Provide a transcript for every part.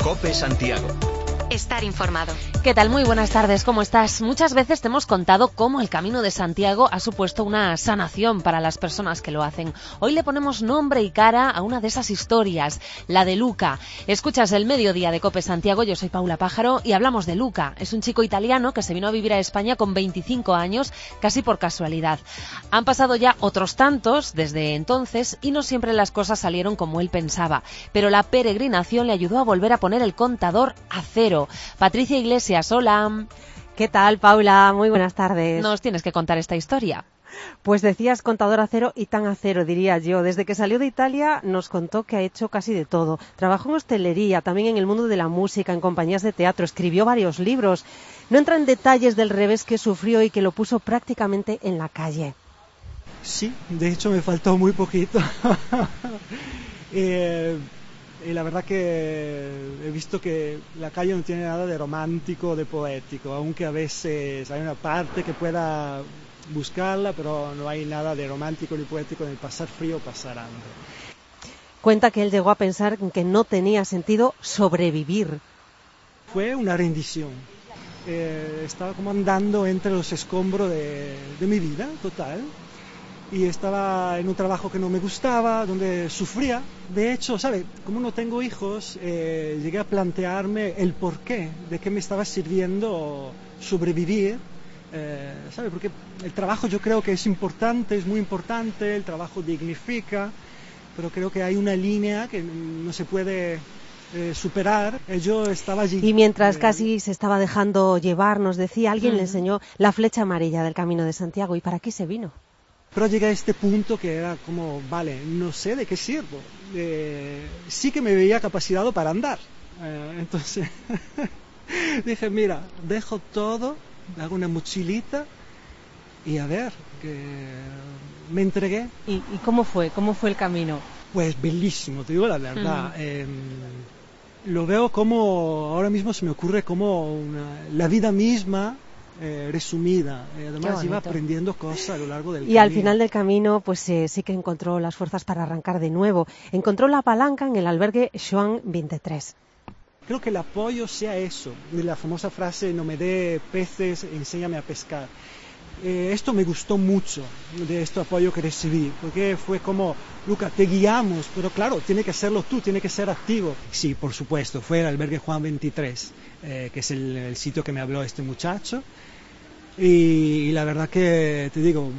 COPE Santiago. Estar informado. ¿Qué tal? Muy buenas tardes, ¿cómo estás? Muchas veces te hemos contado cómo el Camino de Santiago ha supuesto una sanación para las personas que lo hacen. Hoy le ponemos nombre y cara a una de esas historias, la de Luca. Escuchas el Mediodía de COPE Santiago, yo soy Paula Pájaro y hablamos de Luca. Es un chico italiano que se vino a vivir a España con 25 años, casi por casualidad. Han pasado ya otros tantos desde entonces y no siempre las cosas salieron como él pensaba, pero la peregrinación le ayudó a volver a poner el contador a cero. Patricia Iglesias, hola. ¿Qué tal, Paula? Muy buenas tardes. Nos tienes que contar esta historia. Pues decías contador a cero y tan a cero, diría yo. Desde que salió de Italia nos contó que ha hecho casi de todo. Trabajó en hostelería, también en el mundo de la música, en compañías de teatro, escribió varios libros. No entra en detalles del revés que sufrió y que lo puso prácticamente en la calle. Sí, de hecho me faltó muy poquito. Y la verdad que he visto que la calle no tiene nada de romántico o de poético, aunque a veces hay una parte que pueda buscarla, pero no hay nada de romántico ni poético en el pasar frío o pasar hambre. Cuenta que él llegó a pensar que no tenía sentido sobrevivir. Fue una rendición. Estaba como andando entre los escombros de mi vida total. Y estaba en un trabajo que no me gustaba, donde sufría. De hecho, ¿sabe? Como no tengo hijos, llegué a plantearme el porqué, de qué me estaba sirviendo sobrevivir. ¿Sabe? Porque el trabajo yo creo que es importante, es muy importante, el trabajo dignifica, pero creo que hay una línea que no se puede superar. Yo estaba allí. Y mientras casi se estaba dejando llevar, nos decía, alguien le enseñó la flecha amarilla del Camino de Santiago. ¿Y para qué se vino? Pero llegué a este punto que era como, vale, no sé de qué sirvo. Sí que me veía capacitado para andar. Entonces dije, mira, dejo todo, hago una mochilita y a ver, que me entregué. ¿Y cómo fue? ¿Cómo fue el camino? Pues bellísimo, te digo la verdad. Lo veo como, ahora mismo se me ocurre como la vida misma, resumida. Además iba aprendiendo cosas a lo largo del camino. Y al final del camino pues sí que encontró las fuerzas para arrancar de nuevo. Encontró la palanca en el albergue Joan 23. Creo que el apoyo sea eso, de la famosa frase no me dé peces, enséñame a pescar. Esto me gustó mucho, de este apoyo que recibí, porque fue como, Luca, te guiamos, pero claro, tiene que hacerlo tú, tiene que ser activo. Sí, por supuesto, fue el albergue Joan 23, que es el sitio que me habló este muchacho, y la verdad que, te digo,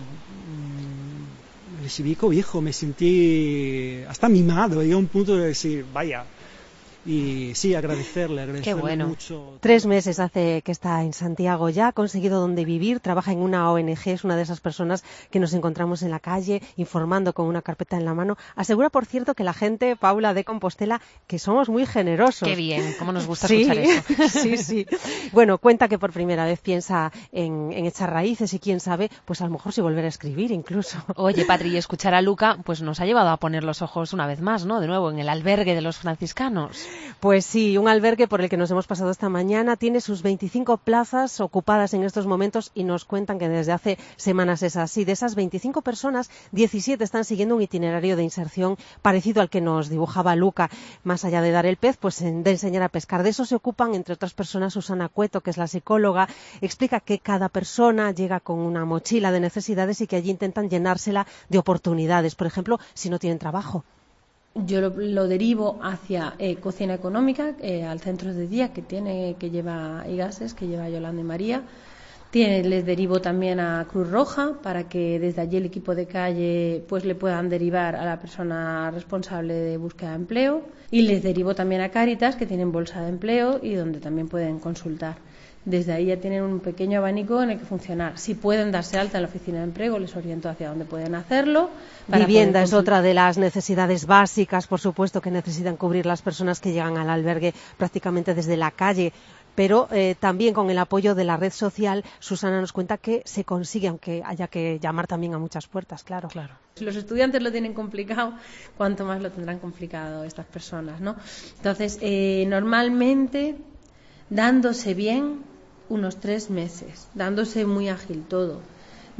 recibí cobijo, me sentí hasta mimado, llegué a un punto de decir, vaya. Y sí, agradecerle Qué bueno. mucho. 3 meses hace que está en Santiago ya, ha conseguido donde vivir, trabaja en una ONG, es una de esas personas que nos encontramos en la calle, informando con una carpeta en la mano. Asegura, por cierto, que la gente, Paula, de Compostela, que somos muy generosos. Qué bien, cómo nos gusta escuchar eso. Sí. Bueno, cuenta que por primera vez piensa en echar raíces y quién sabe, pues a lo mejor si volver a escribir incluso. Oye, Patri, y escuchar a Luca, pues nos ha llevado a poner los ojos una vez más, ¿no? De nuevo, en el albergue de los franciscanos. Pues sí, un albergue por el que nos hemos pasado esta mañana tiene sus 25 plazas ocupadas en estos momentos y nos cuentan que desde hace semanas es así. De esas 25 personas, 17 están siguiendo un itinerario de inserción parecido al que nos dibujaba Luca. Más allá de dar el pez, pues de enseñar a pescar. De eso se ocupan, entre otras personas, Susana Cueto, que es la psicóloga. Explica que cada persona llega con una mochila de necesidades y que allí intentan llenársela de oportunidades. Por ejemplo, si no tienen trabajo. Yo lo derivo hacia cocina económica, al centro de día que lleva Igases, que lleva Yolanda y María. Les derivo también a Cruz Roja para que desde allí el equipo de calle pues le puedan derivar a la persona responsable de búsqueda de empleo. Y les derivo también a Cáritas, que tienen bolsa de empleo y donde también pueden consultar. Desde ahí ya tienen un pequeño abanico en el que funcionar. Si pueden darse alta en la oficina de empleo, les oriento hacia dónde pueden hacerlo. Vivienda es otra de las necesidades básicas, por supuesto, que necesitan cubrir las personas que llegan al albergue prácticamente desde la calle. Pero también con el apoyo de la red social, Susana nos cuenta que se consigue, aunque haya que llamar también a muchas puertas, claro. Si los estudiantes lo tienen complicado, cuánto más lo tendrán complicado estas personas, ¿no? Entonces, normalmente, dándose bien, unos 3 meses, dándose muy ágil todo.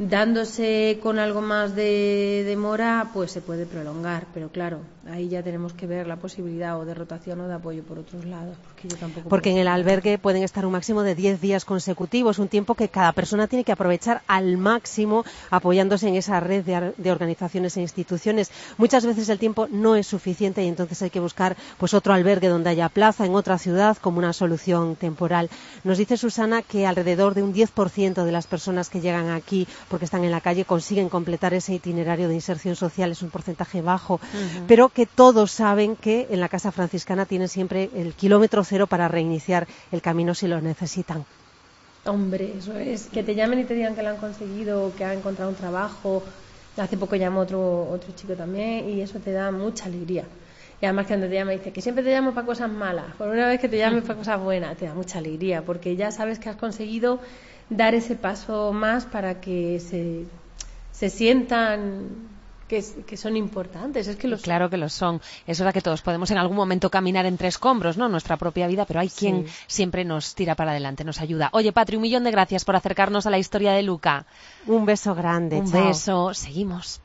Dándose con algo más de demora, pues se puede prolongar, pero claro, ahí ya tenemos que ver la posibilidad o de rotación o de apoyo por otros lados, porque yo tampoco... Porque en el albergue pueden estar un máximo de 10 días consecutivos, un tiempo que cada persona tiene que aprovechar al máximo apoyándose en esa red de organizaciones e instituciones. Muchas veces el tiempo no es suficiente y entonces hay que buscar pues otro albergue donde haya plaza en otra ciudad como una solución temporal. Nos dice Susana que alrededor de un 10% de las personas que llegan aquí porque están en la calle consiguen completar ese itinerario de inserción social, es un porcentaje bajo, pero que todos saben que en la Casa Franciscana tienen siempre el kilómetro cero para reiniciar el camino si lo necesitan. Hombre, eso es, que te llamen y te digan que lo han conseguido, que han encontrado un trabajo. Hace poco llamó otro chico también y eso te da mucha alegría. Y además que cuando te llama dice que siempre te llamo para cosas malas, por una vez que te llames para cosas buenas, te da mucha alegría, porque ya sabes que has conseguido dar ese paso más para que se sientan que son importantes. Es que claro que lo son. Es verdad que todos podemos en algún momento caminar entre escombros, ¿no? Nuestra propia vida, pero hay quien siempre nos tira para adelante, nos ayuda. Oye, Patri, 1.000.000 de gracias por acercarnos a la historia de Luca. Un beso grande. Un chao. beso. Seguimos.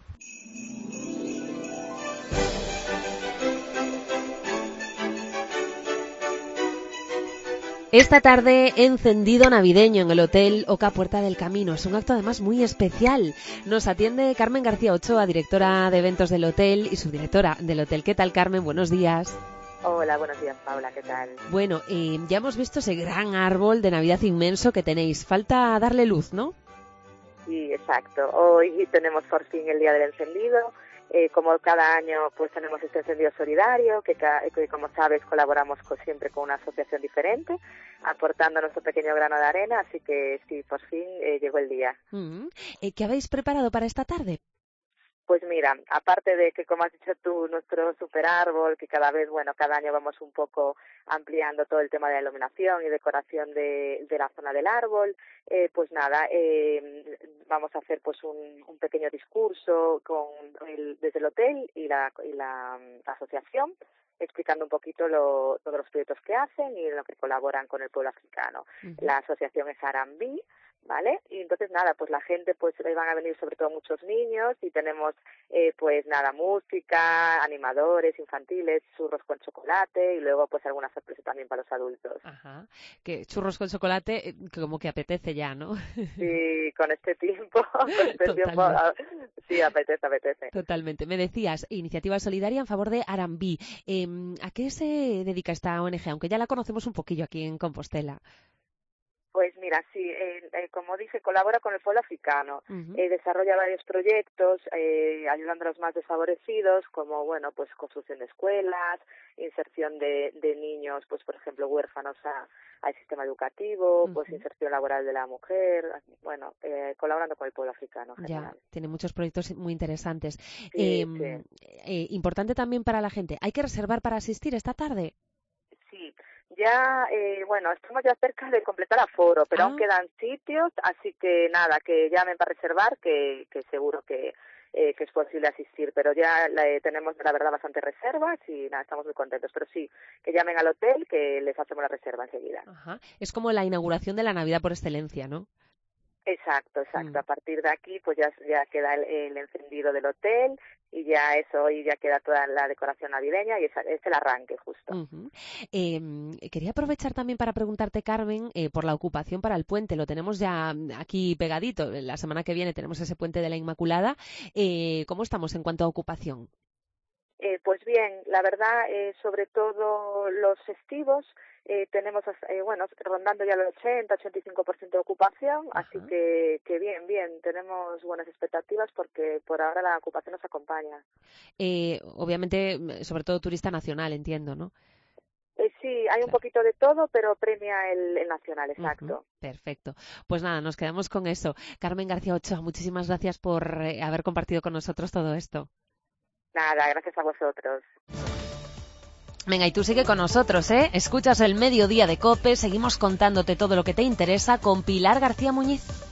Esta tarde, encendido navideño en el Hotel Oca Puerta del Camino. Es un acto además muy especial. Nos atiende Carmen García Ochoa, directora de eventos del hotel y subdirectora del hotel. ¿Qué tal, Carmen? Buenos días. Hola, buenos días, Paula. ¿Qué tal? Bueno, ya hemos visto ese gran árbol de Navidad inmenso que tenéis. Falta darle luz, ¿no? Sí, exacto. Hoy tenemos por fin el día del encendido. Como cada año pues tenemos este encendido solidario que como sabes colaboramos siempre con una asociación diferente aportando nuestro pequeño grano de arena, así que sí, por fin llegó el día. ¿Qué habéis preparado para esta tarde? Pues mira, aparte de que, como has dicho tú, nuestro super árbol, que cada año vamos un poco ampliando todo el tema de la iluminación y decoración de la zona del árbol, pues nada, vamos a hacer pues un pequeño discurso desde el hotel y la asociación, explicando un poquito todos los proyectos que hacen y en lo que colaboran con el pueblo africano. La asociación es Arambi, ¿vale? Y entonces nada, pues la gente, pues van a venir sobre todo muchos niños y tenemos pues nada, música, animadores infantiles, churros con chocolate y luego pues alguna sorpresa también para los adultos. Ajá, que churros con chocolate como que apetece ya, ¿no? Sí, con este tiempo, sí, apetece. Totalmente. Me decías, iniciativa solidaria en favor de Arambi. ¿A qué se dedica esta ONG? Aunque ya la conocemos un poquillo aquí en Compostela. Pues mira, sí, como dije, colabora con el pueblo africano, desarrolla varios proyectos ayudando a los más desfavorecidos, como, bueno, pues construcción de escuelas, inserción de niños, pues por ejemplo, huérfanos al sistema educativo, pues inserción laboral de la mujer, bueno, colaborando con el pueblo africano en general. Ya, tiene muchos proyectos muy interesantes. Sí. Importante también para la gente, ¿hay que reservar para asistir esta tarde? Sí. Ya, estamos ya cerca de completar aforo, pero aún quedan sitios, así que nada, que llamen para reservar, que seguro que es posible asistir, pero ya tenemos, la verdad, bastantes reservas y nada, estamos muy contentos. Pero sí, que llamen al hotel, que les hacemos la reserva enseguida. Ajá. Es como la inauguración de la Navidad por excelencia, ¿no? Exacto. A partir de aquí, pues ya queda el encendido del hotel y ya hoy ya queda toda la decoración navideña y es el arranque justo. Quería aprovechar también para preguntarte, Carmen, por la ocupación para el puente. Lo tenemos ya aquí pegadito. La semana que viene tenemos ese puente de la Inmaculada. ¿Cómo estamos en cuanto a ocupación? Pues bien, la verdad, sobre todo los festivos, tenemos, rondando ya el 80-85% de ocupación, así que bien, tenemos buenas expectativas porque por ahora la ocupación nos acompaña. Obviamente, sobre todo turista nacional, entiendo, ¿no? Sí, hay un poquito de todo, pero premia el nacional, exacto. Perfecto. Pues nada, nos quedamos con eso. Carmen García Ochoa, muchísimas gracias por haber compartido con nosotros todo esto. Nada, gracias a vosotros. Venga, y tú sigue con nosotros, ¿eh? Escuchas el Mediodía de COPE, seguimos contándote todo lo que te interesa con Pilar García Muñiz.